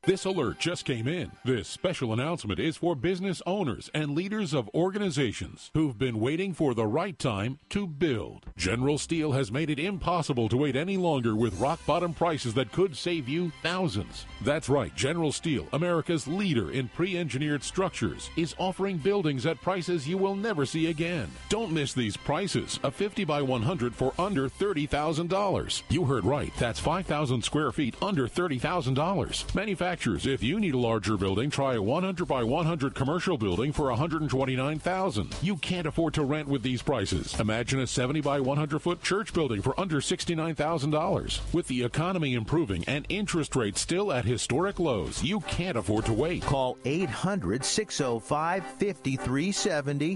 This alert just came in. This special announcement is for business owners and leaders of organizations who've been waiting for the right time to build. General Steel has made it impossible to wait any longer with rock-bottom prices that could save you thousands. That's right, General Steel, America's leader in pre-engineered structures, is offering buildings at prices you will never see again. Don't miss these prices. A 50 by 100 for under $30,000. You heard right. That's 5,000 square feet under $30,000. Manufacturers, if you need a larger building, try a 100 by 100 commercial building for $129,000. You can't afford to rent with these prices. Imagine a 70 by 100 foot church building for under $69,000. With the economy improving and interest rates still at historic lows, you can't afford to wait. Call 800-605-5370.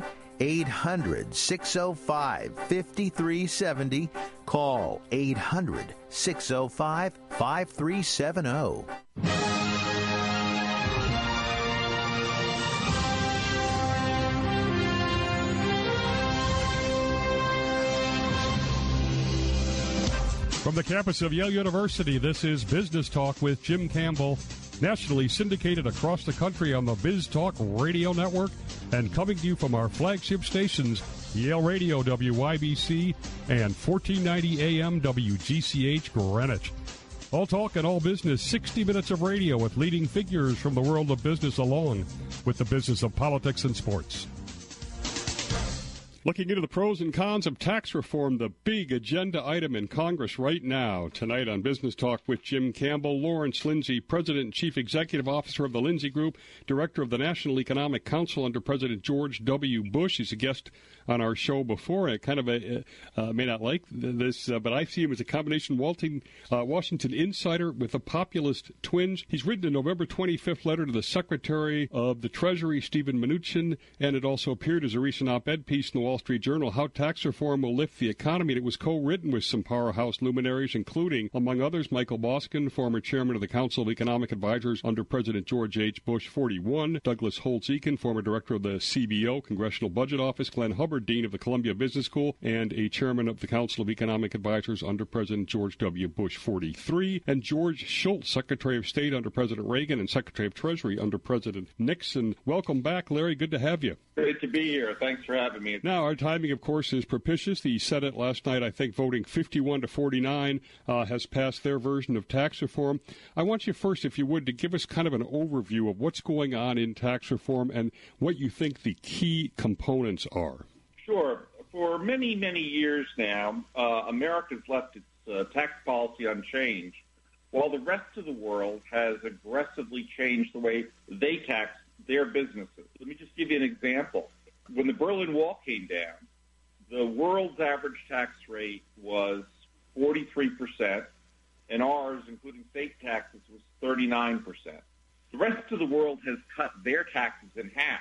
800-605-5370. Call 800-605-5370. From the campus of Yale University, this is Business Talk with Jim Campbell, nationally syndicated across the country on the Biz Talk Radio Network and coming to you from our flagship stations, Yale Radio WYBC and 1490 AM WGCH Greenwich. All talk and all business, 60 minutes of radio with leading figures from the world of business along with the business of politics and sports. Looking into the pros and cons of tax reform, the big agenda item in Congress right now. Tonight on Business Talk with Jim Campbell, Lawrence Lindsay, President and Chief Executive Officer of the Lindsay Group, Director of the National Economic Council under President George W. Bush. He's a guest on our show before. I kind of may not like this, but I see him as a combination Washington insider with a populist twinge. He's written a November 25th letter to the Secretary of the Treasury, Stephen Mnuchin, and it also appeared as a recent op-ed piece in the Wall Street Journal, How Tax Reform Will Lift the Economy. And it was co-written with some powerhouse luminaries, including, among others, Michael Boskin, former chairman of the Council of Economic Advisors under President George H. Bush 41, Douglas Holtz-Eakin, former director of the CBO, Congressional Budget Office, Glenn Hubbard, dean of the Columbia Business School, and a chairman of the Council of Economic Advisors under President George W. Bush 43, and George Shultz, Secretary of State under President Reagan and Secretary of Treasury under President Nixon. Welcome back, Larry. Good to have you. Great to be here. Thanks for having me. Now, our timing, of course, is propitious. The Senate last night, I think, voting 51 to 49, has passed their version of tax reform. I want you first, if you would, to give us kind of an overview of what's going on in tax reform and what you think the key components are. Sure. For many, many years now, America's left its tax policy unchanged, while the rest of the world has aggressively changed the way they tax their businesses. Let me just give you an example. When the Berlin Wall came down, the world's average tax rate was 43%, and ours, including state taxes, was 39%. The rest of the world has cut their taxes in half,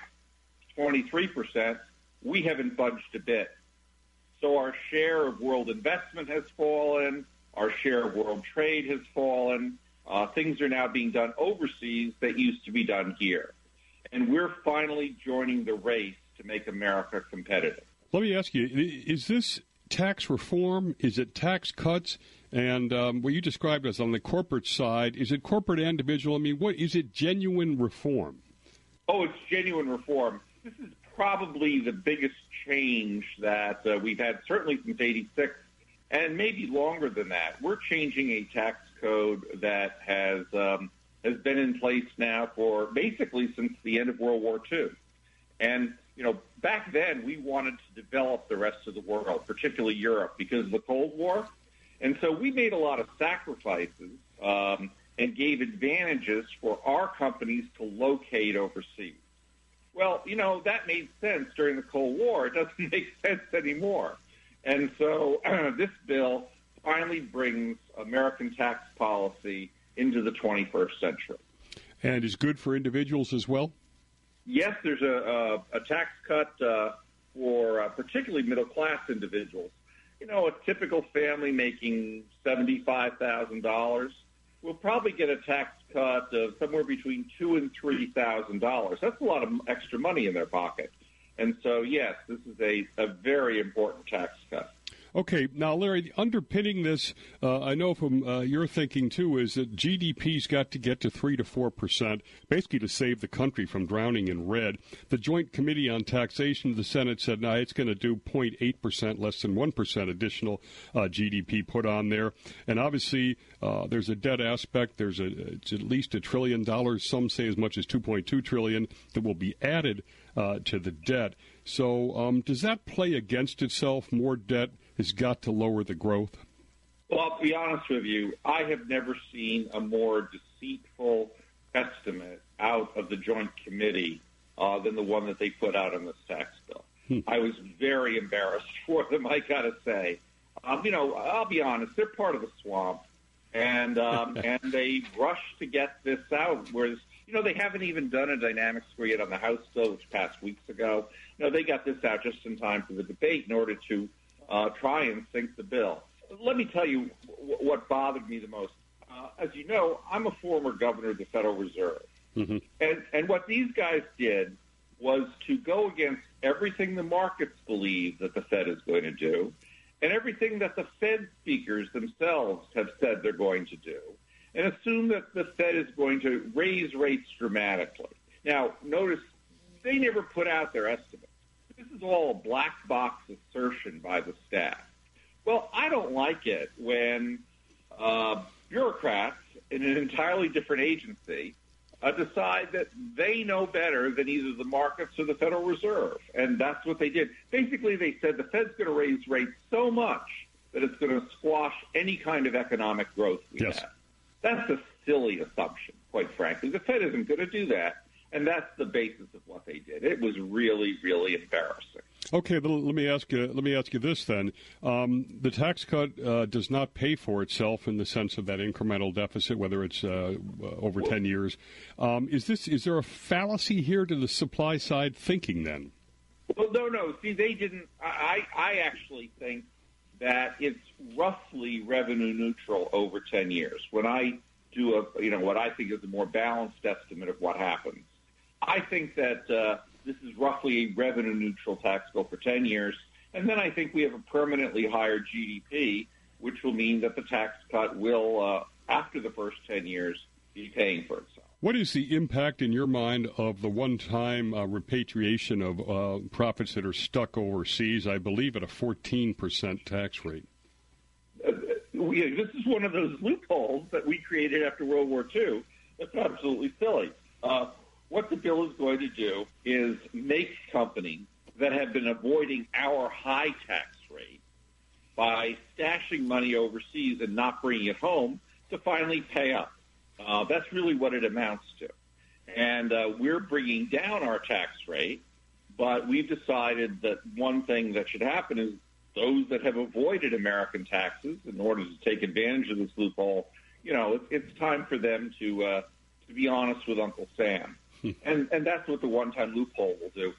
23%. We haven't budged a bit. So our share of world investment has fallen. Our share of world trade has fallen. Things are now being done overseas that used to be done here. And we're finally joining the race to make America competitive. Let me ask you, is this tax reform? Is it tax cuts? And what you described as on the corporate side, is it corporate and individual? I mean, what is it genuine reform? Oh, it's genuine reform. This is probably the biggest change that we've had, certainly since '86, and maybe longer than that. We're changing a tax code that has been in place now for basically since the end of World War II. And, you know, back then we wanted to develop the rest of the world, particularly Europe, because of the Cold War. And so we made a lot of sacrifices and gave advantages for our companies to locate overseas. Well, you know, that made sense during the Cold War. It doesn't make sense anymore. And so this bill finally brings American tax policy into the 21st century. And is good for individuals as well? Yes, there's a tax cut for particularly middle-class individuals. You know, a typical family making $75,000 will probably get a tax cut of somewhere between $2,000 and $3,000. That's a lot of extra money in their pocket. And so, yes, this is a very important tax cut. Okay, now, Larry, underpinning this, I know from your thinking, too, is that GDP's got to get to 3 to 4%, basically to save the country from drowning in red. The Joint Committee on Taxation of the Senate said, no, it's going to do 0.8%, less than 1% additional GDP put on there. And obviously, there's a debt aspect. It's at least $1 trillion. Some say as much as $2.2 trillion that will be added to the debt. So does that play against itself? More debt has got to lower the growth? Well, I'll be honest with you. I have never seen a more deceitful estimate out of the Joint Committee than the one that they put out on this tax bill. I was very embarrassed for them, I got to say. I'll be honest. They're part of the swamp, and they rushed to get this out, whereas they haven't even done a dynamic score yet on the House bill, which passed weeks ago. They got this out just in time for the debate in order to try and sink the bill. Let me tell you what bothered me the most. As you know, I'm a former governor of the Federal Reserve. Mm-hmm. And what these guys did was to go against everything the markets believe that the Fed is going to do and everything that the Fed speakers themselves have said they're going to do, and assume that the Fed is going to raise rates dramatically. Now, notice they never put out their estimates. This is all a black box assertion by the staff. Well, I don't like it when bureaucrats in an entirely different agency decide that they know better than either the markets or the Federal Reserve. And that's what they did. Basically, they said the Fed's going to raise rates so much that it's going to squash any kind of economic growth we have. That's a silly assumption, quite frankly. The Fed isn't going to do that. And that's the basis of what they did. It was really, really embarrassing. Okay, let me ask you this then. The tax cut does not pay for itself in the sense of that incremental deficit, whether it's over 10 years. Is there a fallacy here to the supply side thinking then? Well, no. See, they didn't. I actually think that it's roughly revenue neutral over 10 years. When I do what I think is a more balanced estimate of what happens, I think that this is roughly a revenue-neutral tax bill for 10 years, and then I think we have a permanently higher GDP, which will mean that the tax cut will, after the first 10 years, be paying for itself. What is the impact, in your mind, of the one-time repatriation of profits that are stuck overseas, I believe at a 14% tax rate? This is one of those loopholes that we created after World War II. That's absolutely silly. What the bill is going to do is make companies that have been avoiding our high tax rate by stashing money overseas and not bringing it home to finally pay up. That's really what it amounts to. And we're bringing down our tax rate, but we've decided that one thing that should happen is those that have avoided American taxes in order to take advantage of this loophole, it's time for them to be honest with Uncle Sam. And that's what the one-time loophole will do.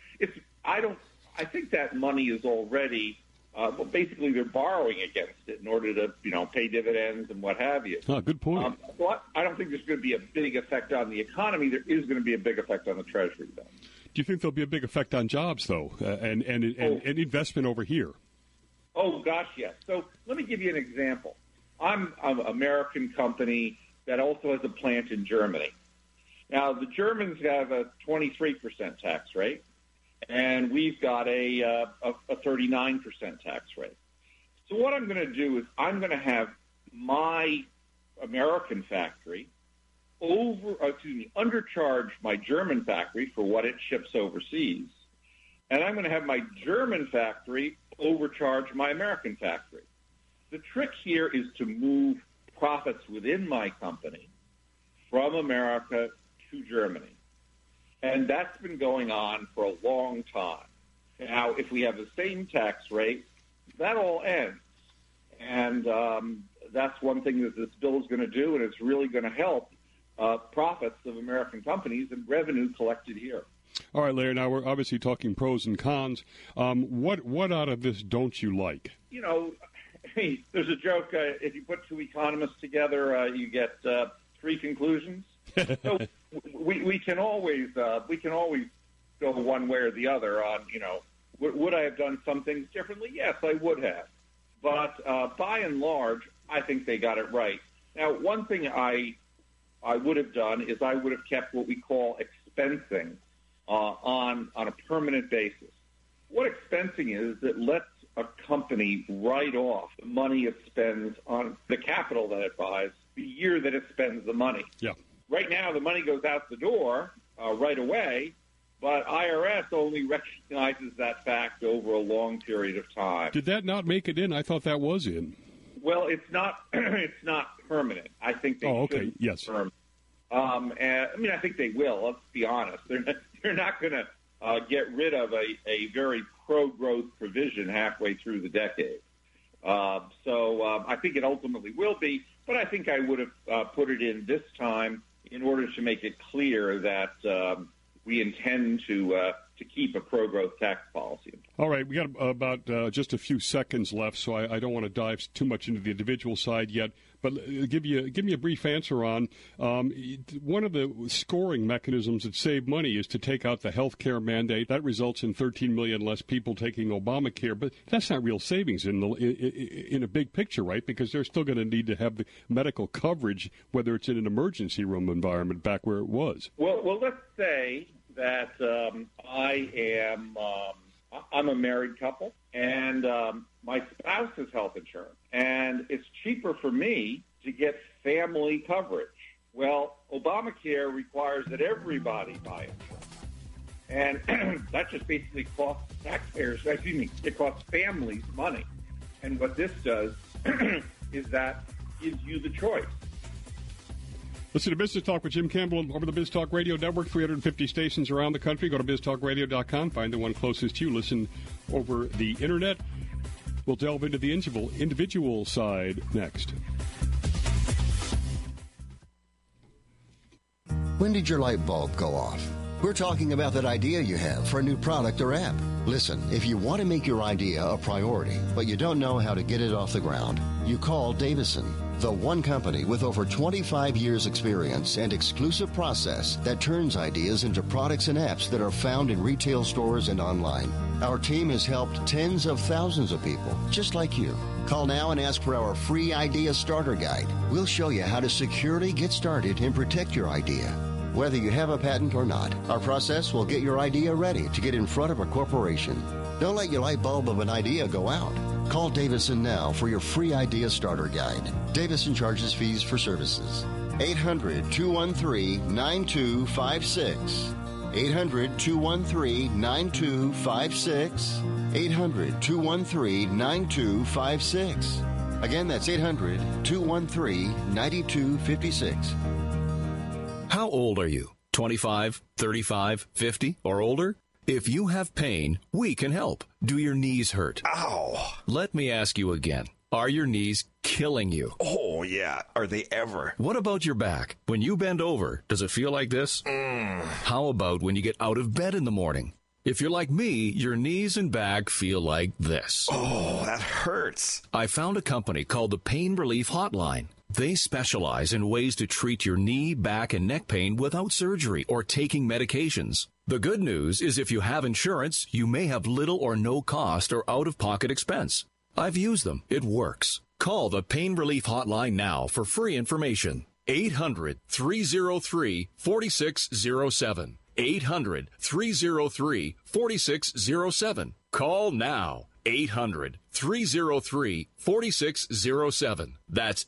I think that money is already, basically they're borrowing against it in order to, pay dividends and what have you. Oh, good point. But I don't think there's going to be a big effect on the economy. There is going to be a big effect on the Treasury, though. Do you think there'll be a big effect on jobs, though, and investment over here? Oh, gosh, yes. So let me give you an example. I'm an American company that also has a plant in Germany. Now, the Germans have a 23% tax rate, and we've got a 39% tax rate. So what I'm going to do is I'm going to have my American factory undercharge my German factory for what it ships overseas, and I'm going to have my German factory overcharge my American factory. The trick here is to move profits within my company from America to Germany. And that's been going on for a long time. Now, if we have the same tax rate, that all ends. And that's one thing that this bill is going to do, and it's really going to help profits of American companies and revenue collected here. All right, Larry, now we're obviously talking pros and cons. What out of this don't you like? There's a joke, if you put two economists together, you get three conclusions. So we can always go one way or the other on, would I have done some things differently? Yes, I would have. But by and large, I think they got it right. Now, one thing I would have done is I would have kept what we call expensing on a permanent basis. What expensing is, it lets a company write off the money it spends on the capital that it buys the year that it spends the money. Yeah. Right now, the money goes out the door right away, but IRS only recognizes that fact over a long period of time. Did that not make it in? I thought that was in. Well, it's not. It's not permanent. I think they should. Yes. Permanent. And, I mean, I think they will. Let's be honest. They're not going to get rid of a very pro-growth provision halfway through the decade. So I think it ultimately will be. But I think I would have put it in this time in order to make it clear that we intend to keep a pro-growth tax policy. All right, we got about just a few seconds left, so I don't want to dive too much into the individual side yet. But give me a brief answer on one of the scoring mechanisms that save money is to take out the health care mandate. That results in 13 million less people taking Obamacare, but that's not real savings in a big picture, right? Because they're still going to need to have the medical coverage, whether it's in an emergency room environment back where it was. Well, let's say that I'm a married couple, and my spouse has health insurance, and it's cheaper for me to get family coverage. Well, Obamacare requires that everybody buy insurance, and that just basically costs taxpayers, it costs families money. And what this does is that gives you the choice. Listen to Business Talk with Jim Campbell over the Biz Talk Radio Network, 350 stations around the country. Go to biztalkradio.com, find the one closest to you, listen over the Internet. We'll delve into the individual side next. When did your light bulb go off? We're talking about that idea you have for a new product or app. Listen, if you want to make your idea a priority, but you don't know how to get it off the ground, you call Davison, the one company with over 25 years experience and exclusive process that turns ideas into products and apps that are found in retail stores and online. Our team has helped tens of thousands of people, just like you. Call now and ask for our free idea starter guide. We'll show you how to securely get started and protect your idea. Whether you have a patent or not, our process will get your idea ready to get in front of a corporation. Don't let your light bulb of an idea go out. Call Davison now for your free idea starter guide. Davison charges fees for services. 800-213-9256. 800-213-9256. 800-213-9256. Again, that's 800-213-9256. How old are you? 25, 35, 50, or older? If you have pain, we can help. Do your knees hurt? Ow. Let me ask you again. Are your knees killing you? Oh, yeah. Are they ever? What about your back? When you bend over, does it feel like this? How about when you get out of bed in the morning? If you're like me, your knees and back feel like this. Oh, that hurts. I found a company called the Pain Relief Hotline. They specialize in ways to treat your knee, back, and neck pain without surgery or taking medications. The good news is if you have insurance, you may have little or no cost or out-of-pocket expense. I've used them. It works. Call the Pain Relief Hotline now for free information. 800-303-4607. 800-303-4607. Call now. 800-303-4607. That's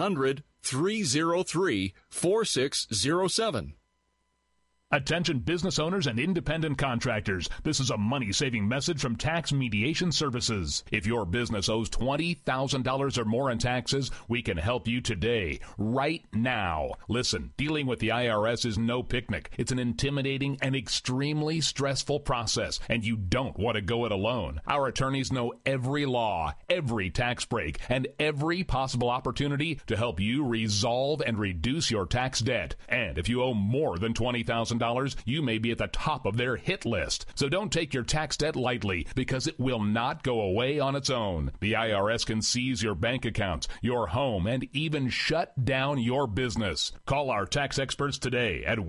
800-303-4607. Attention business owners and independent contractors. This is a money-saving message from Tax Mediation Services. If your business owes $20,000 or more in taxes, we can help you today, right now. Listen, dealing with the IRS is no picnic. It's an intimidating and extremely stressful process, and you don't want to go it alone. Our attorneys know every law, every tax break, and every possible opportunity to help you resolve and reduce your tax debt. And if you owe more than $20,000, $20,000, you may be at the top of their hit list. So don't take your tax debt lightly, because it will not go away on its own. The IRS can seize your bank accounts, your home, and even shut down your business. Call our tax experts today at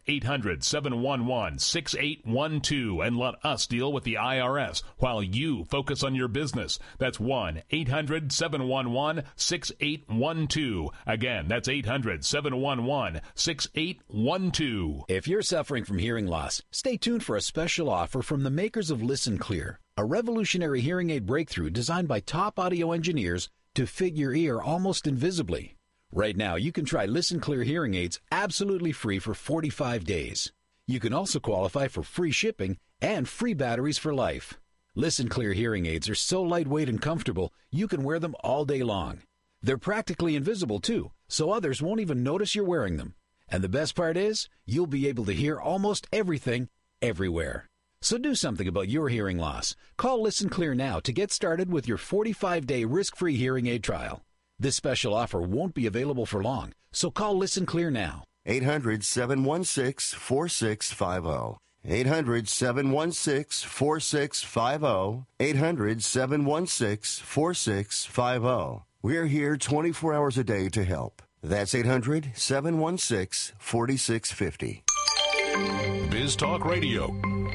1-800-711-6812 and let us deal with the IRS while you focus on your business. That's 1-800-711-6812. Again, that's 800-711-6812. If you're suffering from hearing loss, stay tuned for a special offer from the makers of Listen Clear, a revolutionary hearing aid breakthrough designed by top audio engineers to fit your ear almost invisibly. Right now, you can try Listen Clear hearing aids absolutely free for 45 days. You can also qualify for free shipping and free batteries for life. Listen Clear hearing aids are so lightweight and comfortable, you can wear them all day long. They're practically invisible, too, so others won't even notice you're wearing them. And the best part is, you'll be able to hear almost everything, everywhere. So do something about your hearing loss. Call Listen Clear now to get started with your 45-day risk-free hearing aid trial. This special offer won't be available for long, so call Listen Clear now. 800-716-4650. 800-716-4650. 800-716-4650. We're here 24 hours a day to help. That's 800-716-4650. Biz Talk Radio.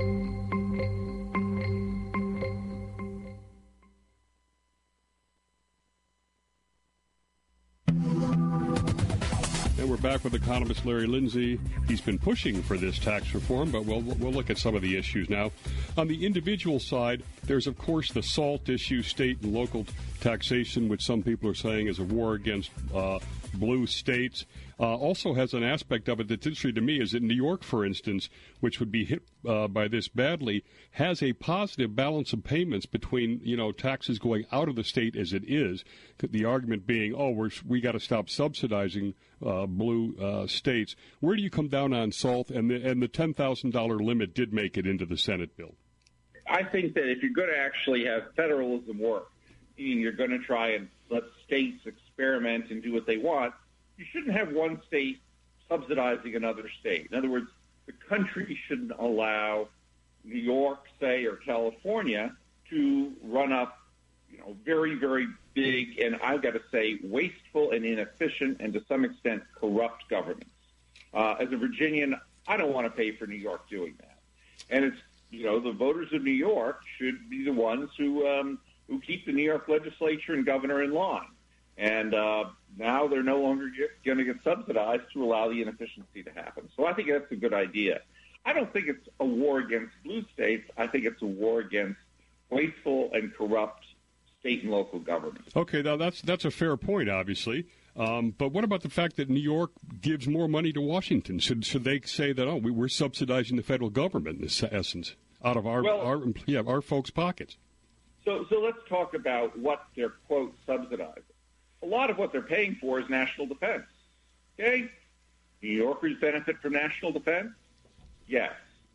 And we're back with economist Larry Lindsay. He's been pushing for this tax reform, but we'll look at some of the issues now. On the individual side, there's, of course, the SALT issue, state and local taxation, which some people are saying is a war against blue states. Also has an aspect of it that's interesting to me is that New York, for instance, which would be hit by this badly, has a positive balance of payments between, taxes going out of the state as it is. The argument being, we got to stop subsidizing blue states. Where do you come down on SALT? And the $10,000 limit did make it into the Senate bill. I think that if you're going to actually have federalism work, meaning you're going to try and let states experiment and do what they want, you shouldn't have one state subsidizing another state. In other words, the country shouldn't allow New York, say, or California to run up, very, very big and, I've got to say, wasteful and inefficient and to some extent corrupt governments. As a Virginian, I don't want to pay for New York doing that. And it's, the voters of New York should be the ones who keep the New York legislature and governor in line. And now they're no longer going to get subsidized to allow the inefficiency to happen. So I think that's a good idea. I don't think it's a war against blue states. I think it's a war against wasteful and corrupt state and local governments. Okay, now that's a fair point, obviously. But what about the fact that New York gives more money to Washington? Should they say that, we're subsidizing the federal government in this essence out of our folks' pockets? So let's talk about what they're, quote, subsidizing. A lot of what they're paying for is national defense. Okay? New Yorkers benefit from national defense? Yes.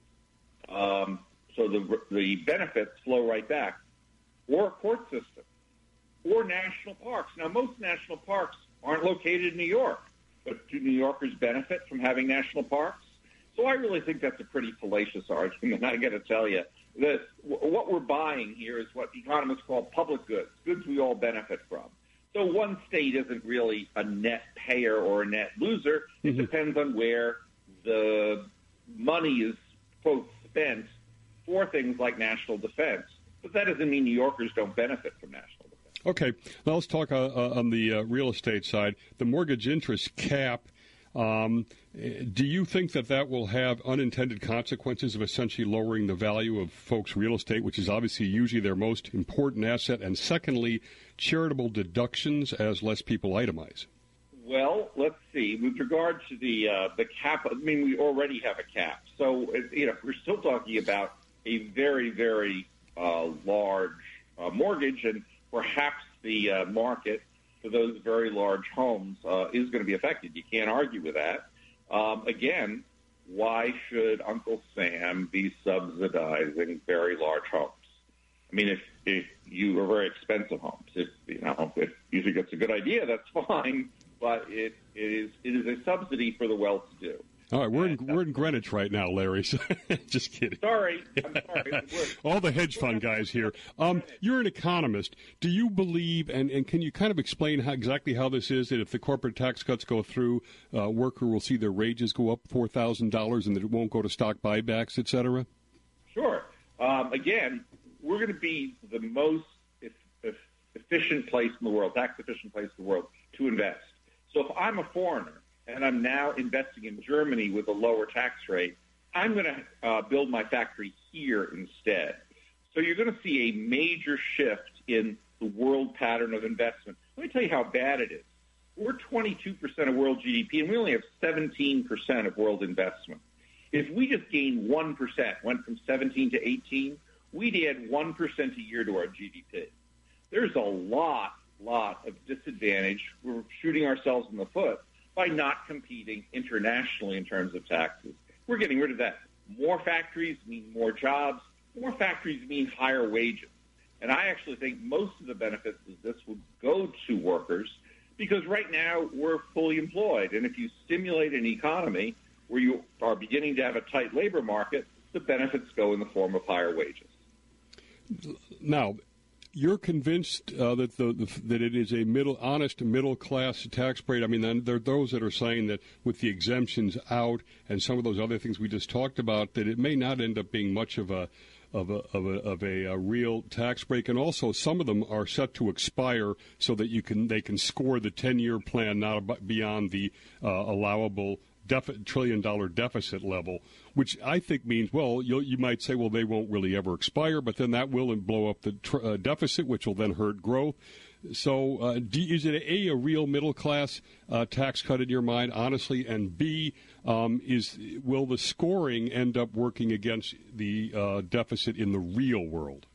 So the benefits flow right back. Or a court system. Or national parks. Now, most national parks aren't located in New York, but do New Yorkers benefit from having national parks? So I really think that's a pretty fallacious argument. I got to tell you that what we're buying here is what economists call public goods, goods we all benefit from. So one state isn't really a net payer or a net loser. It depends on where the money is, quote, spent for things like national defense. But that doesn't mean New Yorkers don't benefit from national defense. Okay. Now let's talk on the real estate side. The mortgage interest cap, do you think that will have unintended consequences of essentially lowering the value of folks' real estate, which is obviously usually their most important asset, and secondly, charitable deductions as less people itemize? Well, let's see. With regard to the cap, I mean, we already have a cap. So, we're still talking about a very, very large mortgage, and perhaps the market for those very large homes is going to be affected. You can't argue with that. Again, why should Uncle Sam be subsidizing very large homes? I mean, if you are very expensive homes, if you think it's a good idea, that's fine. But it is a subsidy for the well-to-do. All right, we're in Greenwich right now, Larry. So just kidding. Sorry, I'm sorry. All the hedge fund guys here. You're an economist. Do you believe, and can you kind of explain exactly how this is, that if the corporate tax cuts go through, worker will see their wages go up $4,000 and that it won't go to stock buybacks, et cetera? Sure. Again, we're going to be the most efficient place in the world, tax-efficient place in the world to invest. So if I'm a foreigner and I'm now investing in Germany with a lower tax rate, I'm going to build my factory here instead. So you're going to see a major shift in the world pattern of investment. Let me tell you how bad it is. We're 22% of world GDP, and we only have 17% of world investment. If we just gained 1%, went from 17 to 18, we'd add 1% a year to our GDP. There's a lot of disadvantage. We're shooting ourselves in the foot by not competing internationally in terms of taxes. We're getting rid of that. More factories mean more jobs. More factories mean higher wages. And I actually think most of the benefits of this will go to workers because right now we're fully employed. And if you stimulate an economy where you are beginning to have a tight labor market, the benefits go in the form of higher wages. Now, you're convinced that it is a honest middle class tax rate. I mean, there are those that are saying that with the exemptions out and some of those other things we just talked about, that it may not end up being much of a real tax break. And also, some of them are set to expire so that they can score the 10-year plan not beyond the allowable $1 trillion deficit level, which I think means, well, you might say, well, they won't really ever expire, but then that will blow up the deficit, which will then hurt growth. So is it A, a real middle-class tax cut in your mind, honestly, and B, will the scoring end up working against the deficit in the real world?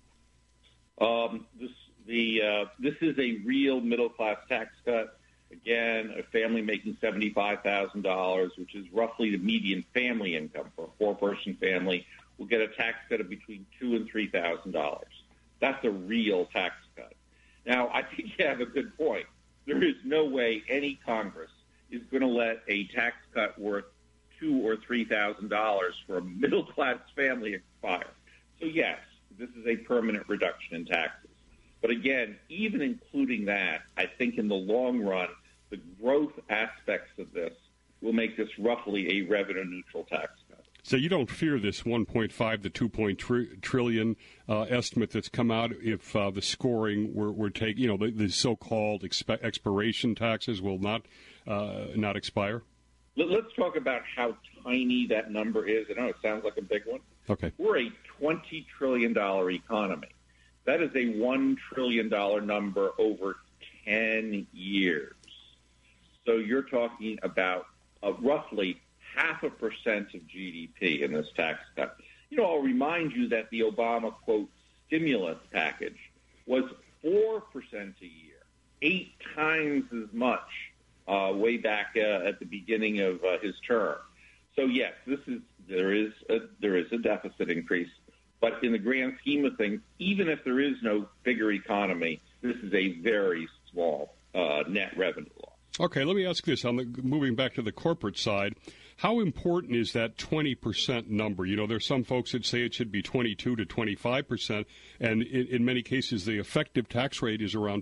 This is a real middle-class tax cut. Again, a family making $75,000, which is roughly the median family income for a four-person family, will get a tax cut of between $2,000 and $3,000. That's a real tax cut. Now, I think you have a good point. There is no way any Congress is going to let a tax cut worth $2,000 or $3,000 for a middle-class family expire. So, yes, this is a permanent reduction in taxes. But again, even including that, I think in the long run, the growth aspects of this will make this roughly a revenue-neutral tax cut. So you don't fear this 1.5 to 2 trillion estimate that's come out if the scoring were taken, the so-called expiration taxes will not expire? Let's talk about how tiny that number is. I know it sounds like a big one. Okay. We're a $20 trillion economy. That is a $1 trillion number over 10 years. So you're talking about roughly 0.5% of GDP in this tax cut. I'll remind you that the Obama, quote, stimulus package was 4% a year, 8 times as much way back at the beginning of his term. So, yes, there is a deficit increase. But in the grand scheme of things, even if there is no bigger economy, this is a very small net revenue loss. Okay, let me ask this. Moving back to the corporate side, how important is that 20% number? There's some folks that say it should be 22 to 25%, and in many cases the effective tax rate is around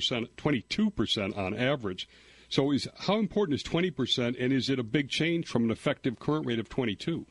22% on average. So how important is 20%, and is it a big change from an effective current rate of 22?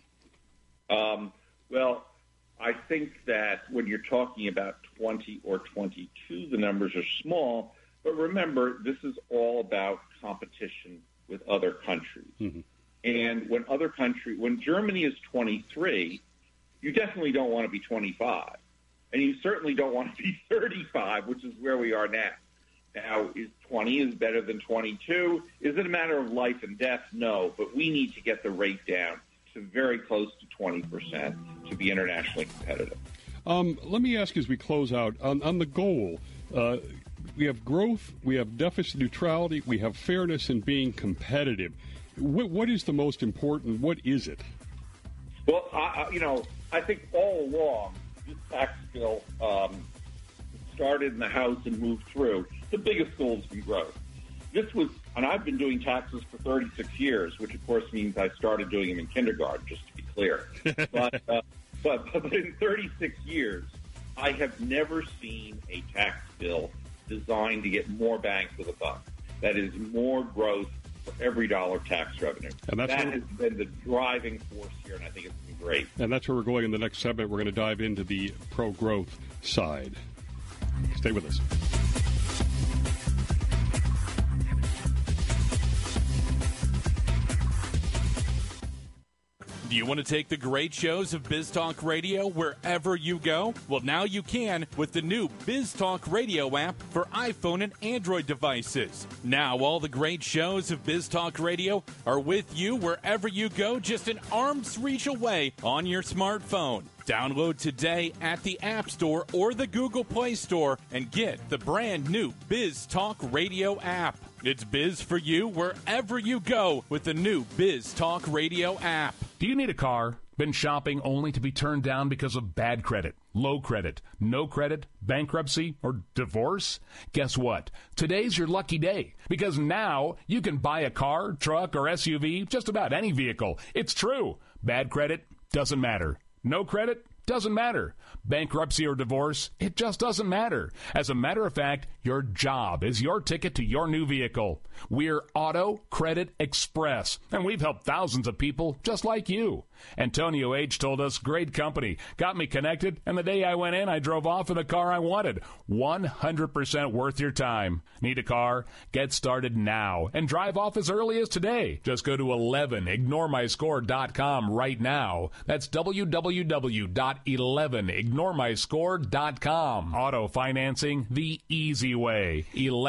Well, I think that when you're talking about 20 or 22, the numbers are small. But remember, this is all about competition with other countries. Mm-hmm. And when Germany is 23, you definitely don't want to be 25. And you certainly don't want to be 35, which is where we are now. Now, is 20 is better than 22? Is it a matter of life and death? No, but we need to get the rate down to very close to 20% to be internationally competitive. Let me ask as we close out, on the goal, we have growth, we have deficit neutrality, we have fairness and being competitive. What is the most important? What is it? Well, I think all along, this tax bill started in the House and moved through. The biggest goal has been growth. This was And I've been doing taxes for 36 years, which of course means I started doing them in kindergarten, just to be clear. But in 36 years, I have never seen a tax bill designed to get more bang for the buck. That is more growth for every dollar tax revenue. And that has been the driving force here, and I think it's been great. And that's where we're going in the next segment. We're going to dive into the pro-growth side. Stay with us. Do you want to take the great shows of Biz Talk Radio wherever you go? Well, now you can with the new Biz Talk Radio app for iPhone and Android devices. Now all the great shows of Biz Talk Radio are with you wherever you go, just an arm's reach away on your smartphone. Download today at the App Store or the Google Play Store and get the brand new Biz Talk Radio app. It's biz for you wherever you go with the new Biz Talk Radio app. Do you need a car? Been shopping only to be turned down because of bad credit, low credit, no credit, bankruptcy, or divorce? Guess what? Today's your lucky day, because now you can buy a car, truck, or SUV, just about any vehicle. It's true. Bad credit doesn't matter. No credit doesn't matter. Bankruptcy or divorce, it just doesn't matter. As a matter of fact, your job is your ticket to your new vehicle. We're Auto Credit Express, and we've helped thousands of people just like you. Antonio H. told us, great company, got me connected, and the day I went in, I drove off in the car I wanted. 100% worth your time. Need a car? Get started now and drive off as early as today. Just go to 11ignoremyscore.com right now. That's www.11ignoremyscore.com. Auto financing the easy way.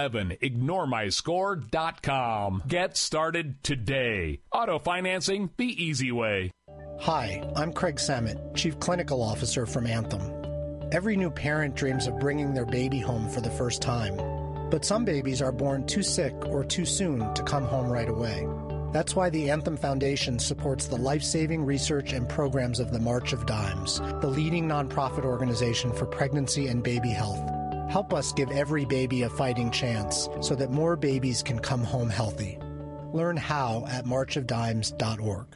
11ignoremyscore.com. Get started today. Auto financing the easy way. Hi, I'm Craig Samet, Chief Clinical Officer from Anthem. Every new parent dreams of bringing their baby home for the first time. But some babies are born too sick or too soon to come home right away. That's why the Anthem Foundation supports the life-saving research and programs of the March of Dimes, the leading nonprofit organization for pregnancy and baby health. Help us give every baby a fighting chance so that more babies can come home healthy. Learn how at marchofdimes.org.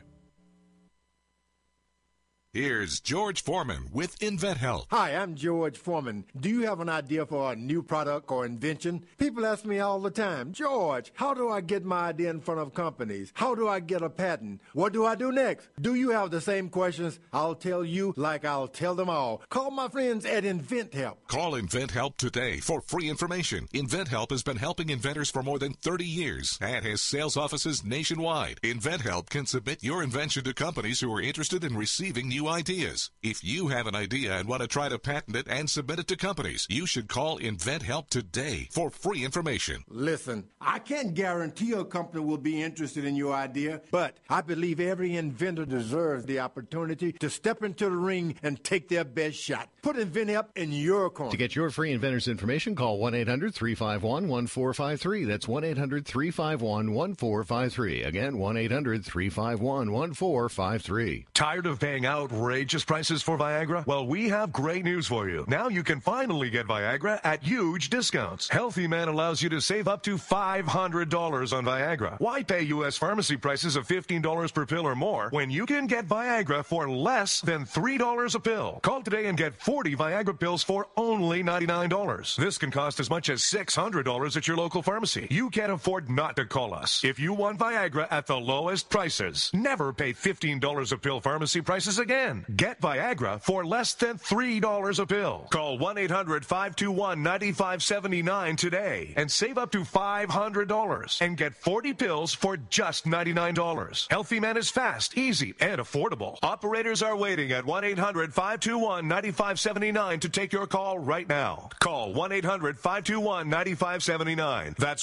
Here's George Foreman with InventHelp. Hi, I'm George Foreman. Do you have an idea for a new product or invention? People ask me all the time, George, how do I get my idea in front of companies? How do I get a patent? What do I do next? Do you have the same questions? I'll tell you like I'll tell them all. Call my friends at InventHelp. Call InventHelp today for free information. InventHelp has been helping inventors for more than 30 years and has sales offices nationwide. InventHelp can submit your invention to companies who are interested in receiving new ideas. If you have an idea and want to try to patent it and submit it to companies, you should call InventHelp today for free information. Listen, I can't guarantee a company will be interested in your idea, but I believe every inventor deserves the opportunity to step into the ring and take their best shot. Put InventHelp in your corner. To get your free inventor's information, call 1-800-351-1453. That's 1-800-351-1453. Again, 1-800-351-1453. Tired of paying outrageous prices for Viagra? Well, we have great news for you. Now you can finally get Viagra at huge discounts. Healthy Man allows you to save up to $500 on Viagra. Why pay U.S. pharmacy prices of $15 per pill or more when you can get Viagra for less than $3 a pill? Call today and get 40 Viagra pills for only $99. This can cost as much as $600 at your local pharmacy. You can't afford not to call us. If you want Viagra at the lowest prices, never pay $15 a pill pharmacy prices again. Get Viagra for less than $3 a pill. Call 1-800-521-9579 today and save up to $500 and get 40 pills for just $99. Healthy Man is fast, easy, and affordable. Operators are waiting at 1-800-521-9579 to take your call right now. Call 1-800-521-9579. That's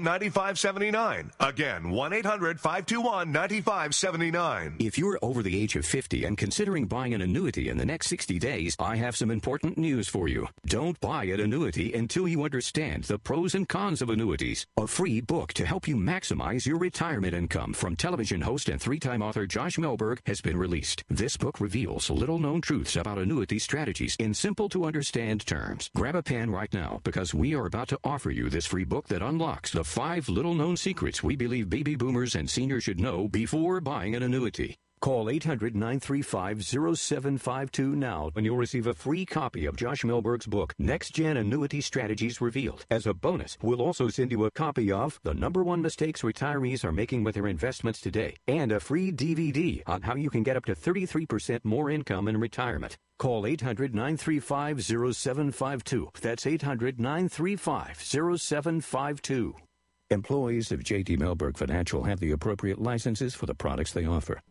1-800-521-9579. Again, 1-800-521-9579. If you're over the age age of 50 and considering buying an annuity in the next 60 days, I have some important news for you. Don't buy an annuity until you understand the pros and cons of annuities. A free book to help you maximize your retirement income from television host and three-time author Josh Melberg has been released. This book reveals little-known truths about annuity strategies in simple-to-understand terms. Grab a pen right now because we are about to offer you this free book that unlocks the 5 little-known secrets we believe baby boomers and seniors should know before buying an annuity. Call 800-935-0752 now and you'll receive a free copy of Josh Melberg's book, Next Gen Annuity Strategies Revealed. As a bonus, we'll also send you a copy of The #1 Mistakes Retirees Are Making with Their Investments Today and a free DVD on how you can get up to 33% more income in retirement. Call 800-935-0752. That's 800-935-0752. Employees of J.D. Melberg Financial have the appropriate licenses for the products they offer.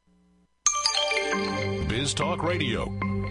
Biz Talk Radio.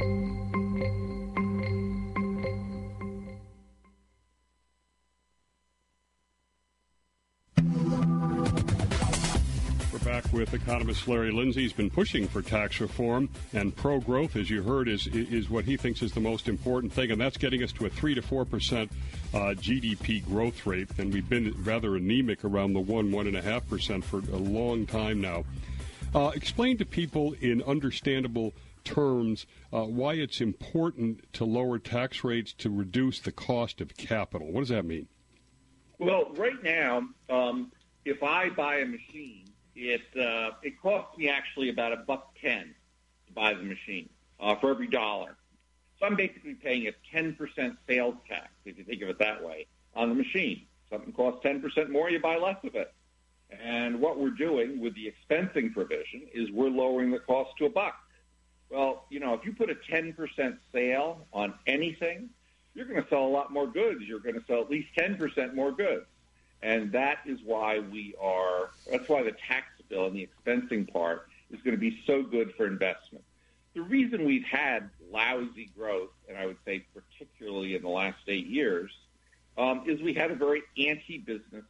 We're back with economist Larry Lindsay. He's been pushing for tax reform, and pro-growth, as you heard, is what he thinks is the most important thing, and that's getting us to a 3 to 4% GDP growth rate, and we've been rather anemic around the 1.5% for a long time now. Explain to people in understandable terms why it's important to lower tax rates to reduce the cost of capital. What does that mean? Well, right now, if I buy a machine, it costs me actually about $1.10 to buy the machine for every dollar. So I'm basically paying a 10% sales tax, if you think of it that way, on the machine. Something costs 10% more, you buy less of it. And what we're doing with the expensing provision is we're lowering the cost to $1. Well, if you put a 10% sale on anything, you're going to sell a lot more goods. You're going to sell at least 10% more goods. And that is why that's why the tax bill and the expensing part is going to be so good for investment. The reason we've had lousy growth, and I would say particularly in the last 8 years, is we had a very anti-business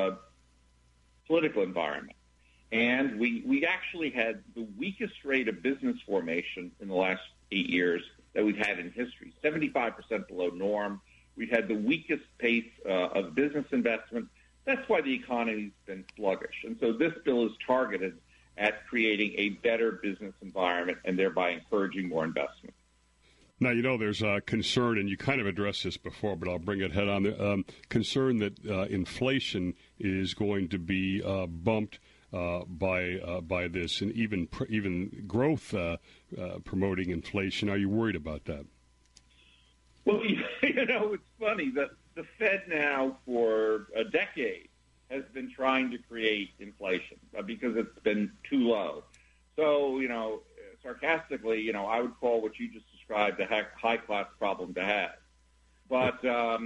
political environment. And we actually had the weakest rate of business formation in the last 8 years that we've had in history, 75% below norm. We've had the weakest pace of business investment. That's why the economy's been sluggish. And so this bill is targeted at creating a better business environment and thereby encouraging more investment. Now, there's a concern, and you kind of addressed this before, but I'll bring it head on. Concern that inflation is going to be bumped by this, and even growth promoting inflation. Are you worried about that? Well, it's funny that the Fed now for a decade has been trying to create inflation because it's been too low. So, sarcastically, I would call what you just described a high-class problem to have. But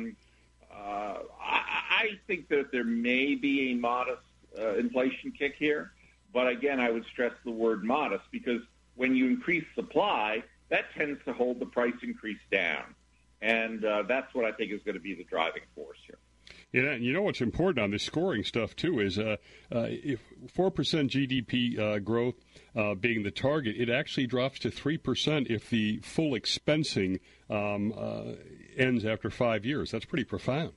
I think that there may be a modest inflation kick here. But again, I would stress the word modest because when you increase supply, that tends to hold the price increase down. And that's what I think is going to be the driving force here. Yeah, and what's important on this scoring stuff, too, is if 4% GDP growth being the target, it actually drops to 3% if the full expensing ends after 5 years. That's pretty profound.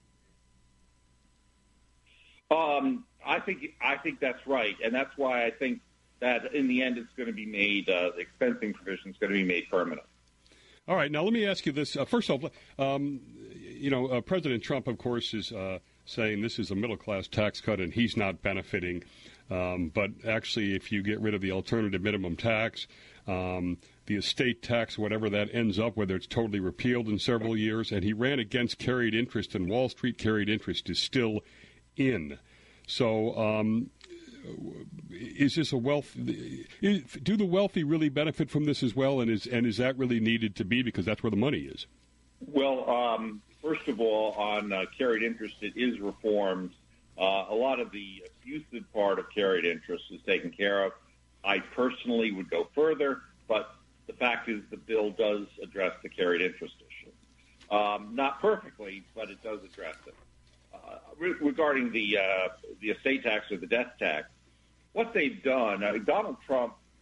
I think that's right, and that's why I think that in the end it's going to be made, the expensing provision is going to be made permanent. All right, now let me ask you this. First of all, President Trump, of course, is saying this is a middle-class tax cut and he's not benefiting. But actually, if you get rid of the alternative minimum tax, the estate tax, whatever that ends up, whether it's totally repealed in several years, and he ran against carried interest, and Wall Street carried interest is still in. So is this do the wealthy really benefit from this as well, and is that really needed to be because that's where the money is? Well, first of all, on carried interest, it is reformed. A lot of the abusive part of carried interest is taken care of. I personally would go further, but the fact is the bill does address the carried interest issue. Not perfectly, but it does address it. Regarding the estate tax or the death tax, what they've done, Donald Trump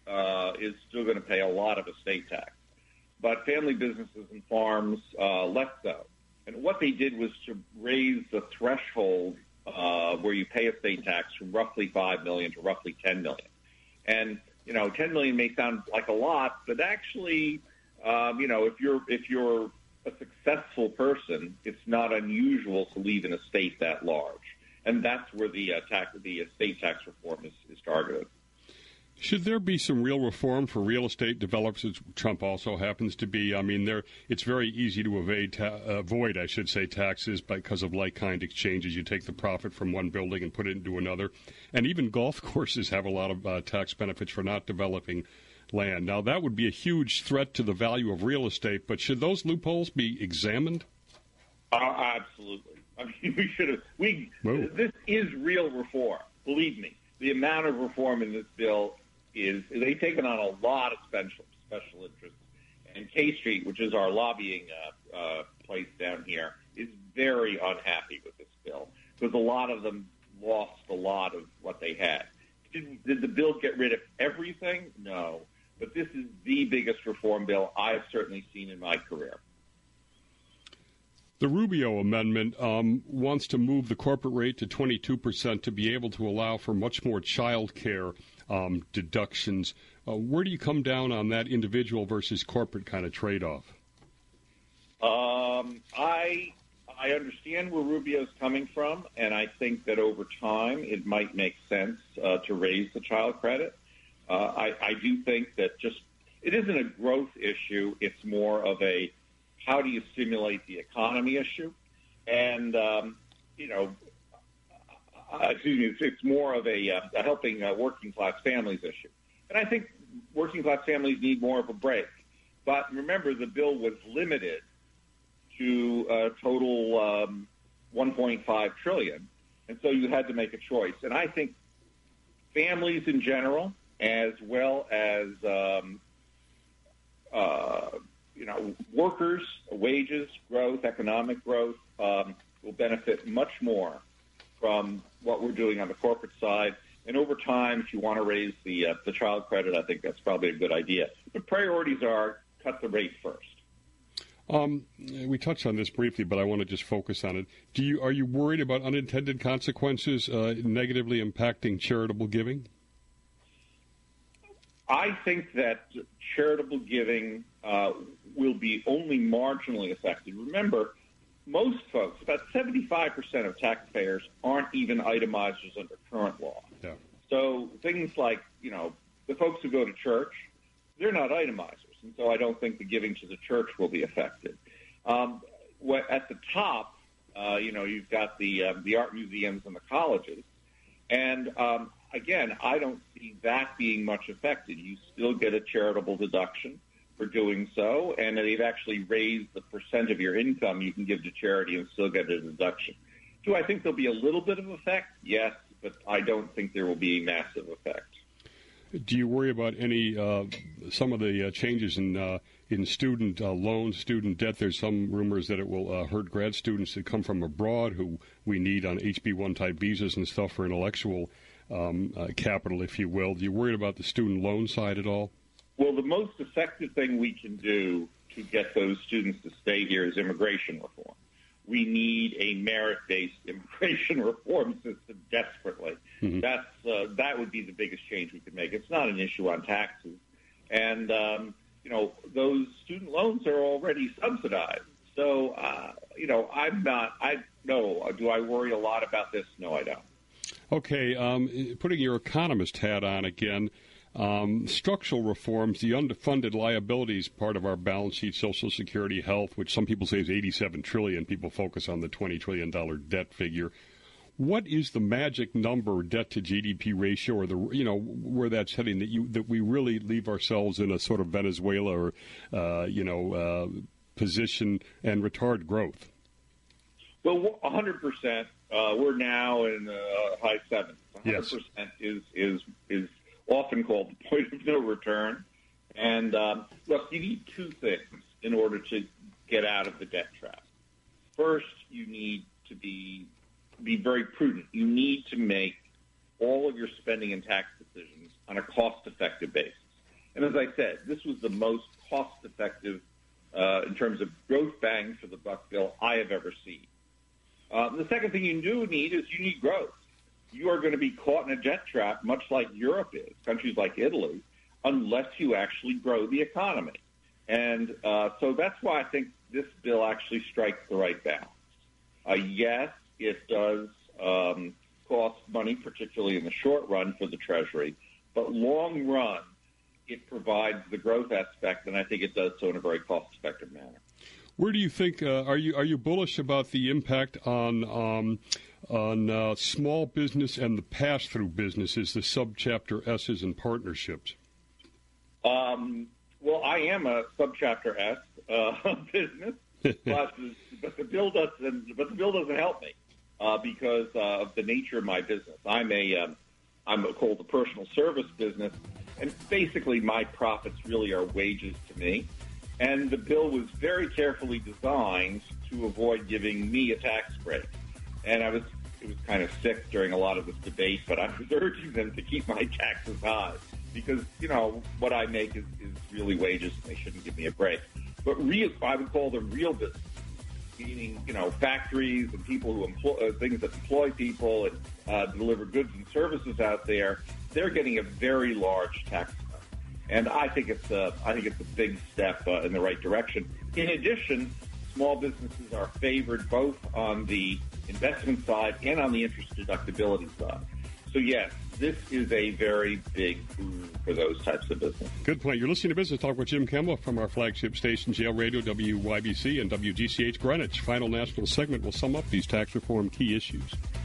is still going to pay a lot of estate tax, but family businesses and farms less so. And what they did was to raise the threshold where you pay estate tax from roughly $5 million to roughly $10 million. And $10 million may sound like a lot, but actually, if you're a successful person, it's not unusual to leave an estate that large, and that's where the estate tax reform is targeted. Should there be some real reform for real estate developers, as Trump also happens to be? I mean, it's very easy to avoid taxes because of like-kind exchanges. You take the profit from one building and put it into another. And even golf courses have a lot of tax benefits for not developing land. Now, that would be a huge threat to the value of real estate, but should those loopholes be examined? Absolutely. I mean, we should have. This is real reform. Believe me, the amount of reform in this bill they've taken on a lot of special interests. And K Street, which is our lobbying place down here, is very unhappy with this bill because a lot of them lost a lot of what they had. Did the bill get rid of everything? No. But this is the biggest reform bill I've certainly seen in my career. The Rubio amendment wants to move the corporate rate to 22% to be able to allow for much more child care deductions. Where do you come down on that individual versus corporate kind of trade-off? I understand where Rubio's coming from, and I think that over time it might make sense to raise the child credit. I do think that it isn't a growth issue. It's more of a how do you stimulate the economy issue. And, it's more of a helping working-class families issue. And I think working-class families need more of a break. But remember, the bill was limited to a total $1.5 trillion, and so you had to make a choice. And I think families in general, as well as workers, wages growth, economic growth, will benefit much more from what we're doing on the corporate side. And over time, if you want to raise the child credit, I think that's probably a good idea. The priorities are cut the rate first. We touched on this briefly, but I want to just focus on it. Are you worried about unintended consequences negatively impacting charitable giving? I think that charitable giving will be only marginally affected. Remember, most folks, about 75% of taxpayers, aren't even itemizers under current law. Yeah. So things like, the folks who go to church, they're not itemizers. And so I don't think the giving to the church will be affected. At the top, you've got the art museums and the colleges. And, again, I don't see that being much affected. You still get a charitable deduction for doing so, and they've actually raised the percent of your income you can give to charity and still get a deduction. Do I think there'll be a little bit of effect? Yes, but I don't think there will be a massive effect. Do you worry about some of the changes in student loans, student debt? There's some rumors that it will hurt grad students that come from abroad who we need on HB1 type visas and stuff for intellectual capital, if you will. Do you worry about the student loan side at all? Well, the most effective thing we can do to get those students to stay here is immigration reform. We need a merit-based immigration reform system desperately. Mm-hmm. That would be the biggest change we could make. It's not an issue on taxes. And, those student loans are already subsidized. So, do I worry a lot about this? No, I don't. Okay, putting your economist hat on again, structural reforms, the underfunded liabilities part of our balance sheet, Social Security, health, which some people say is $87 trillion. People focus on the $20 trillion debt figure. What is the magic number, debt to GDP ratio, or where that's heading, that we really leave ourselves in a sort of Venezuela or position and retard growth? Well, 100%. We're now in high 7s. 100% yes. is often called the point of no return. And look, you need two things in order to get out of the debt trap. First, you need to be very prudent. You need to make all of your spending and tax decisions on a cost-effective basis. And as I said, this was the most cost-effective in terms of growth bang for the buck bill I have ever seen. The second thing you do need is you need growth. You are going to be caught in a debt trap, much like Europe is, countries like Italy, unless you actually grow the economy. And so that's why I think this bill actually strikes the right balance. Yes, it does cost money, particularly in the short run for the Treasury, but long run, it provides the growth aspect, and I think it does so in a very cost-effective manner. Where do you think are you bullish about the impact on small business and the pass-through businesses, the subchapter S's and partnerships? Well, I am a subchapter S business, but the bill doesn't help me because of the nature of my business. I'm called a personal service business, and basically my profits really are wages to me. And the bill was very carefully designed to avoid giving me a tax break. And it was kind of sick during a lot of this debate, but I was urging them to keep my taxes high because, what I make is really wages and they shouldn't give me a break. But I would call them real business, meaning, factories and people who employ things that employ people and deliver goods and services out there. They're getting a very large tax cut. And I think it's a big step in the right direction. In addition, small businesses are favored both on the investment side and on the interest deductibility side. So, yes, this is a very big boon for those types of businesses. Good point. You're listening to Business Talk with Jim Campbell from our flagship stations, Yale Radio, WYBC, and WGCH Greenwich. Final national segment will sum up these tax reform key issues.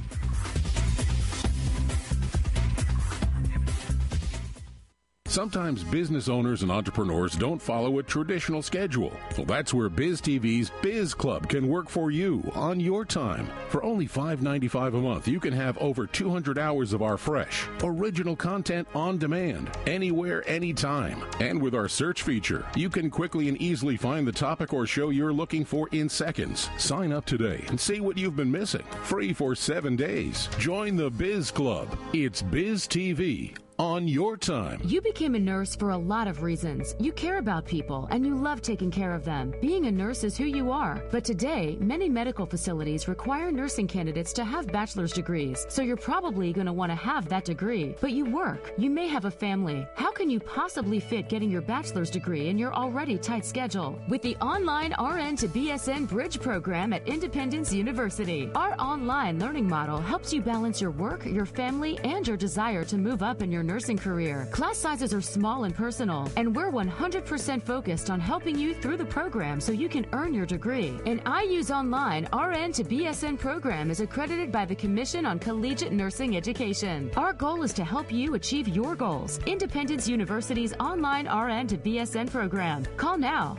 Sometimes business owners and entrepreneurs don't follow a traditional schedule. Well, that's where BizTV's Biz Club can work for you on your time. For only $5.95 a month, you can have over 200 hours of our fresh, original content on demand, anywhere, anytime. And with our search feature, you can quickly and easily find the topic or show you're looking for in seconds. Sign up today and see what you've been missing. Free for 7 days. Join the Biz Club. It's BizTV. On your time. You became a nurse for a lot of reasons. You care about people and you love taking care of them. Being a nurse is who you are. But today, many medical facilities require nursing candidates to have bachelor's degrees. So you're probably going to want to have that degree. But you work. You may have a family. How can you possibly fit getting your bachelor's degree in your already tight schedule? With the online RN to BSN Bridge program at Independence University. Our online learning model helps you balance your work, your family, and your desire to move up in your nursing career. Class sizes are small and personal, and we're 100% focused on helping you through the program so you can earn your degree. An IU's online RN to BSN program is accredited by the Commission on Collegiate Nursing Education. Our goal is to help you achieve your goals. Independence University's online RN to BSN program. Call now.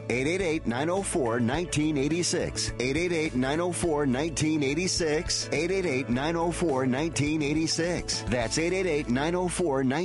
888-904-1986. 888-904-1986. 888-904-1986. That's 888-904-1986.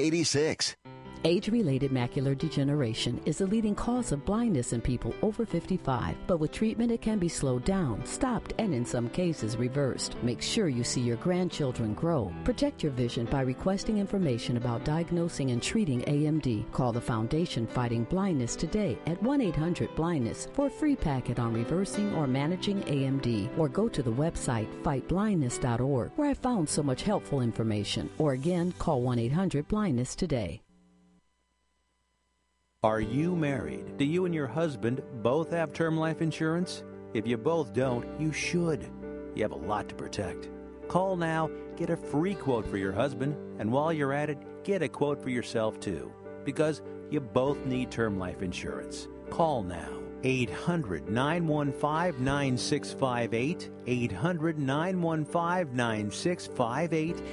Age-related macular degeneration is the leading cause of blindness in people over 55. But with treatment, it can be slowed down, stopped, and in some cases reversed. Make sure you see your grandchildren grow. Protect your vision by requesting information about diagnosing and treating AMD. Call the Foundation Fighting Blindness today at 1-800-BLINDNESS for a free packet on reversing or managing AMD. Or go to the website fightblindness.org, where I found so much helpful information. Or again, call 1-800-BLINDNESS today. Are you married? Do you and your husband both have term life insurance? If you both don't, you should. You have a lot to protect. Call now, get a free quote for your husband, and while you're at it, get a quote for yourself too. Because you both need term life insurance. Call now. 800-915-9658. 800-915-9658.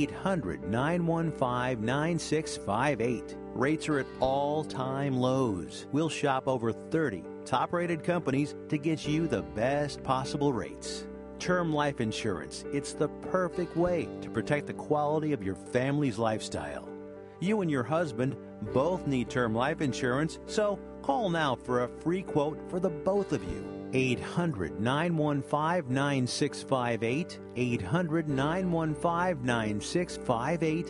800-915-9658. Rates are at all-time lows. We'll shop over 30 top-rated companies to get you the best possible rates. Term life insurance. It's the perfect way to protect the quality of your family's lifestyle. You and your husband both need term life insurance, so call now for a free quote for the both of you. 800-915-9658. 800-915-9658.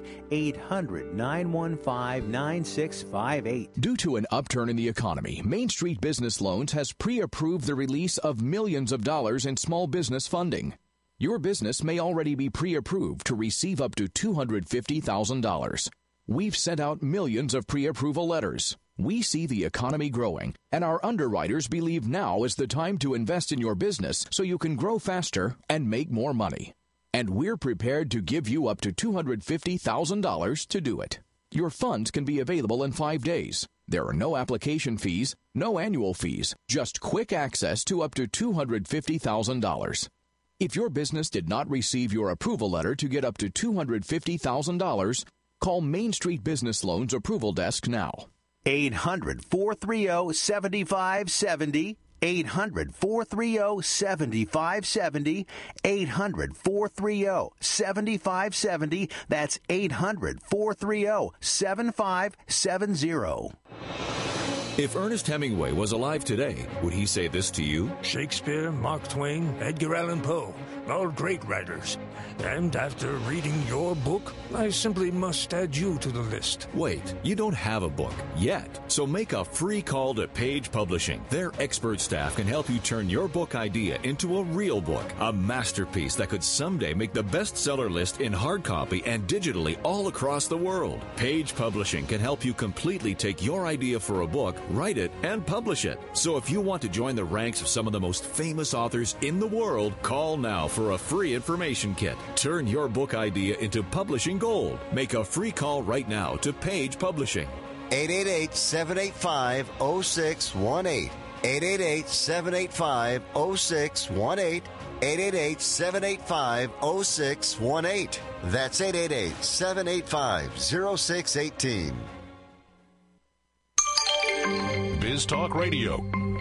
800-915-9658. Due to an upturn in the economy, Main Street Business Loans has pre-approved the release of millions of dollars in small business funding. Your business may already be pre-approved to receive up to $250,000. We've sent out millions of pre-approval letters. We see the economy growing, and our underwriters believe now is the time to invest in your business so you can grow faster and make more money. And we're prepared to give you up to $250,000 to do it. Your funds can be available in 5 days. There are no application fees, no annual fees, just quick access to up to $250,000. If your business did not receive your approval letter to get up to $250,000, call Main Street Business Loans Approval Desk now. 800-430-7570. 800-430-7570. 800-430-7570. That's 800-430-7570. If Ernest Hemingway was alive today, would he say this to you? Shakespeare, Mark Twain, Edgar Allan Poe, all great writers. And after reading your book, I simply must add you to the list. Wait, you don't have a book yet. So make a free call to Page Publishing. Their expert staff can help you turn your book idea into a real book, a masterpiece that could someday make the bestseller list in hard copy and digitally all across the world. Page Publishing can help you completely take your idea for a book, write it, and publish it. So if you want to join the ranks of some of the most famous authors in the world, call now for a free information kit. Turn your book idea into publishing gold. Make a free call right now to Page Publishing. 888-785-0618. 888-785-0618. 888-785-0618. That's 888-785-0618. Biz Talk Radio.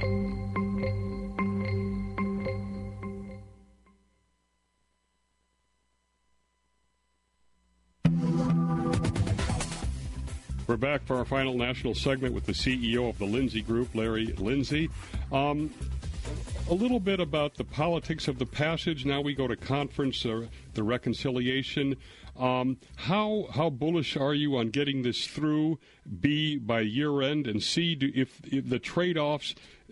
We're back for our final national segment with the CEO of the Lindsay Group, Larry Lindsay. A little bit about the politics of the passage. Now we go to conference, the reconciliation. How bullish are you on getting this through, B, by year end, and C, if the trade-offs,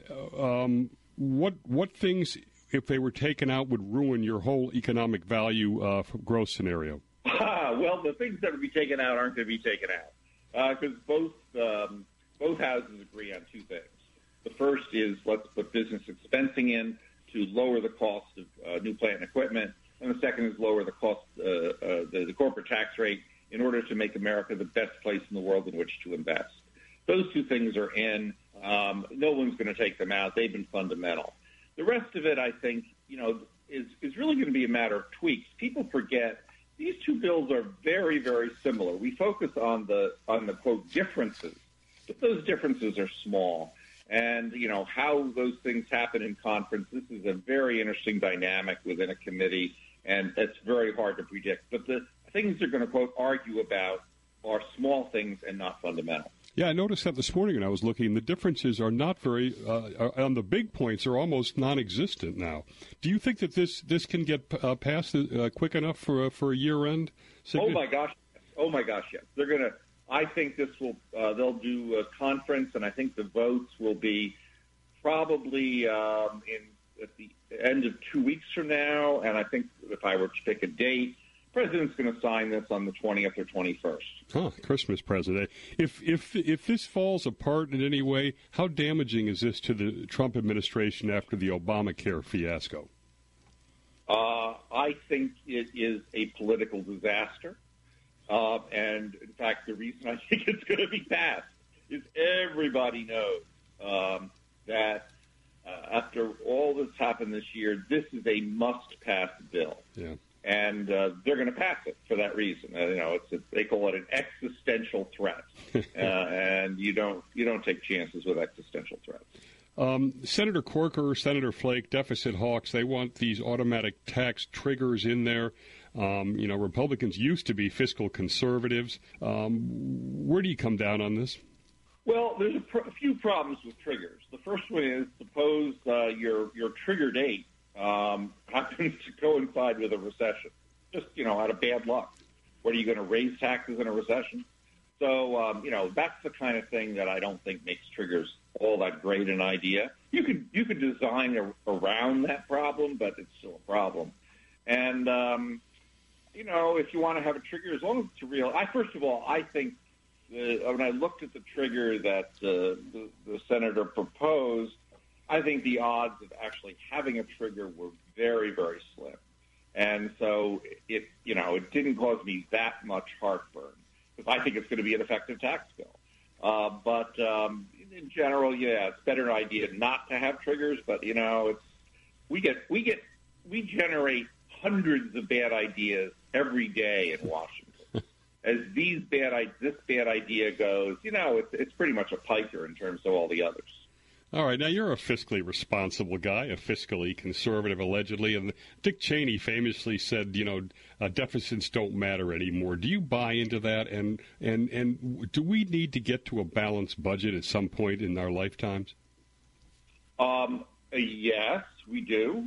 what things, if they were taken out, would ruin your whole economic value growth scenario? Well, the things that would be taken out aren't going to be taken out. Because both houses agree on two things. The first is let's put business expensing in to lower the cost of new plant and equipment, and the second is lower the cost, the corporate tax rate, in order to make America the best place in the world in which to invest. Those two things are in. No one's going to take them out. They've been fundamental. The rest of it, I think, is really going to be a matter of tweaks. People forget. These two bills are very, very similar. We focus on the quote differences, but those differences are small. And how those things happen in conference. This is a very interesting dynamic within a committee, and it's very hard to predict. But the things they're going to quote argue about are small things and not fundamental. Yeah, I noticed that this morning when I was looking. The differences are not very, on the big points, are almost non-existent now. Do you think that this can get passed quick enough for a year end? Oh my gosh, yes. They're going to. I think this will. They'll do a conference, and I think the votes will be probably at the end of 2 weeks from now. And I think if I were to pick a date, the president's going to sign this on the 20th or 21st. Oh, Christmas present. If this falls apart in any way, how damaging is this to the Trump administration after the Obamacare fiasco? I think it is a political disaster. And, in fact, the reason I think it's going to be passed is everybody knows that after all that's happened this year, this is a must-pass bill. Yeah. And they're going to pass it for that reason. They call it an existential threat, and you don't take chances with existential threats. Senator Corker, Senator Flake, deficit hawks, they want these automatic tax triggers in there. Republicans used to be fiscal conservatives. Where do you come down on this? Well, there's a few problems with triggers. The first one is, suppose your trigger date happens to coincide with a recession, just, out of bad luck. What, are you going to raise taxes in a recession? So, that's the kind of thing that I don't think makes triggers all that great an idea. You could design around that problem, but it's still a problem. And, if you want to have a trigger, as long as it's real. First of all, I think when I looked at the trigger that the senator proposed, I think the odds of actually having a trigger were very, very slim. And so it didn't cause me that much heartburn, because I think it's going to be an effective tax bill. But in general, it's better an idea not to have triggers. But we generate hundreds of bad ideas every day in Washington. As this bad idea goes, it's pretty much a piker in terms of all the others. All right, now you're a fiscally responsible guy, a fiscally conservative, allegedly, and Dick Cheney famously said, deficits don't matter anymore. Do you buy into that? And do we need to get to a balanced budget at some point in our lifetimes? Yes, we do.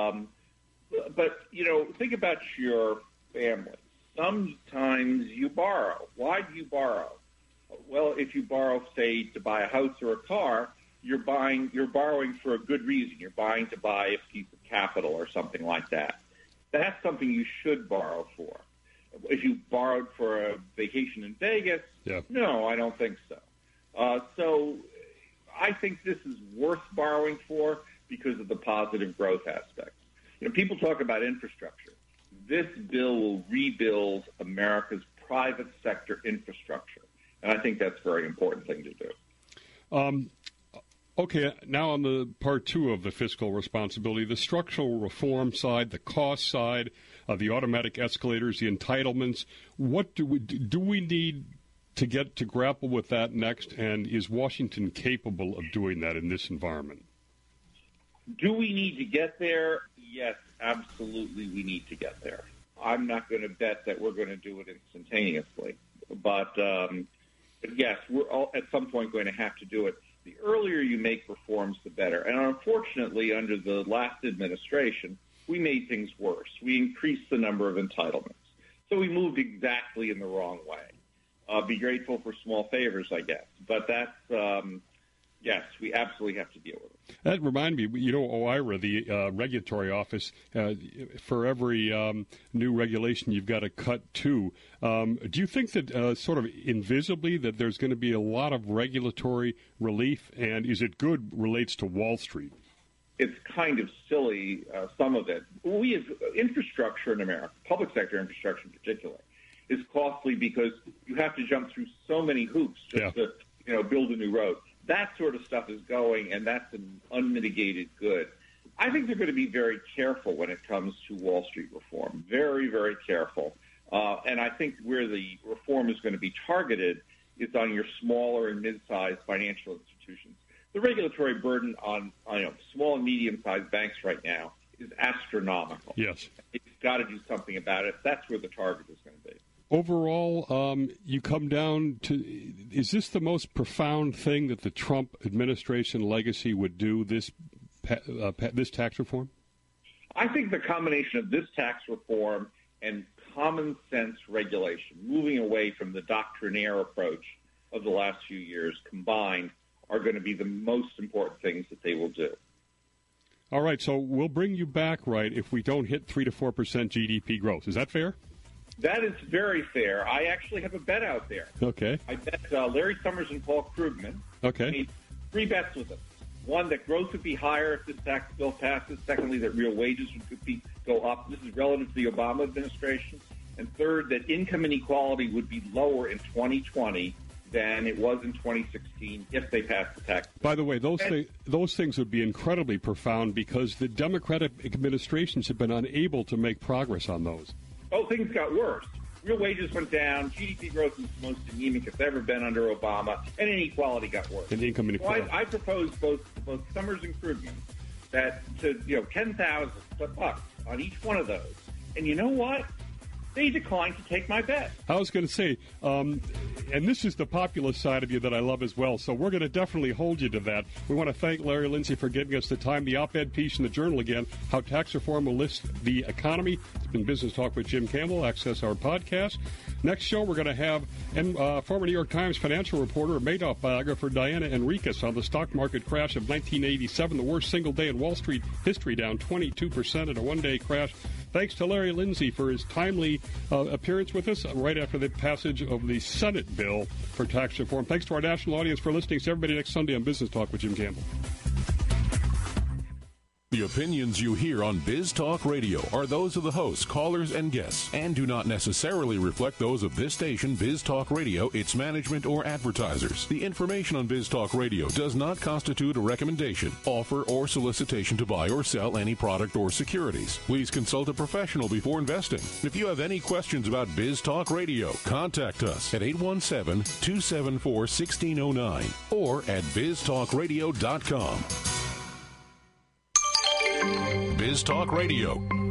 But think about your family. Sometimes you borrow. Why do you borrow? Well, if you borrow, say, to buy a house or a car, you're borrowing for a good reason. You're buying to buy a piece of capital or something like that. That's something you should borrow for. If you borrowed for a vacation in Vegas, no, I don't think so. So I think this is worth borrowing for because of the positive growth aspects. People talk about infrastructure. This bill will rebuild America's private sector infrastructure, and I think that's a very important thing to do. Okay, now on the part two of the fiscal responsibility, the structural reform side, the cost side, the automatic escalators, the entitlements, what do we need to grapple with that next, and is Washington capable of doing that in this environment? Do we need to get there? Yes, absolutely we need to get there. I'm not going to bet that we're going to do it instantaneously, but yes, we're all at some point going to have to do it. The earlier you make reforms, the better. And unfortunately, under the last administration, we made things worse. We increased the number of entitlements. So we moved exactly in the wrong way. Be grateful for small favors, I guess. But that's, yes, we absolutely have to deal with it. That reminded me, OIRA, the regulatory office, for every new regulation, you've got to cut two. Do you think that sort of invisibly that there's going to be a lot of regulatory relief, and is it good relates to Wall Street? It's kind of silly, some of it. We have infrastructure in America, public sector infrastructure in particular, is costly because you have to jump through so many hoops just to build a new road. That sort of stuff is going, and that's an unmitigated good. I think they're going to be very careful when it comes to Wall Street reform, very, very careful. And I think where the reform is going to be targeted is on your smaller and mid-sized financial institutions. The regulatory burden on small and medium-sized banks right now is astronomical. Yes. You've got to do something about it. That's where the target is going to be. Overall, you come down to, is this the most profound thing that the Trump administration legacy would do, this tax reform? I think the combination of this tax reform and common sense regulation, moving away from the doctrinaire approach of the last few years combined, are going to be the most important things that they will do. All right, so we'll bring you back, right, if we don't hit 3 to 4% GDP growth. Is that fair? That is very fair. I actually have a bet out there. Okay. I bet Larry Summers and Paul Krugman. Okay. Made 3 bets with them. One, that growth would be higher if this tax bill passes. Secondly, that real wages would go up. This is relative to the Obama administration. And third, that income inequality would be lower in 2020 than it was in 2016 if they passed the tax bill. By the way, those things would be incredibly profound because the Democratic administrations have been unable to make progress on those. Oh, things got worse. Real wages went down. GDP growth was the most anemic it's ever been under Obama, and inequality got worse. And income inequality. So I propose both Summers and Krugman that to $10,000 on each one of those. And you know what? they declined to take my bet. I was going to say, and this is the populist side of you that I love as well, so we're going to definitely hold you to that. We want to thank Larry Lindsey for giving us the time. The op-ed piece in the Journal again, how tax reform will lift the economy. It's been Business Talk with Jim Campbell. Access our podcast. Next show, we're going to have former New York Times financial reporter, Madoff biographer Diana Enriquez on the stock market crash of 1987, the worst single day in Wall Street history, down 22% in a one-day crash. Thanks to Larry Lindsey for his timely appearance with us right after the passage of the Senate bill for tax reform. Thanks to our national audience for listening. See everybody next Sunday on Business Talk with Jim Campbell. The opinions you hear on Biz Talk Radio are those of the hosts, callers, and guests, and do not necessarily reflect those of this station, Biz Talk Radio, its management, or advertisers. The information on Biz Talk Radio does not constitute a recommendation, offer, or solicitation to buy or sell any product or securities. Please consult a professional before investing. If you have any questions about Biz Talk Radio, contact us at 817-274-1609 or at biztalkradio.com. Biz Talk Radio.